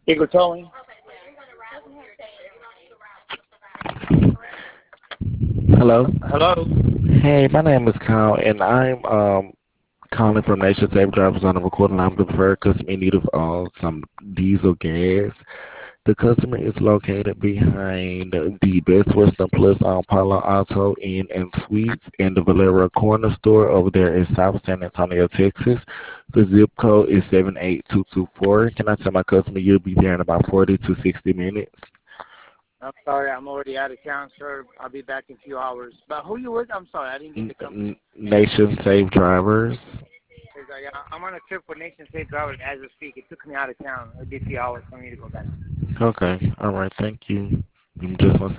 Eagle Towing. Hello. Hello. Hey, my name is Kyle, and I'm calling from Nation Safe Drivers on the recording line. I'm the preferred customer in need of some diesel gas. The customer is located behind the Best Western Plus on Palo Alto Inn and Suites in the Valera Corner Store over there in South San Antonio, Texas. The zip code is 78224. Can I tell my customer you'll be there in about 40 to 60 minutes? I'm sorry, I'm already out of town, sir. I'll be back in a few hours. But who you with? I'm sorry, I didn't get the company. Nation Safe Drivers. I'm on a trip for Nation Safe Drivers as we speak. It took me out of town. It'll be a few hours for me to go back. Okay. All right. Thank you. Just one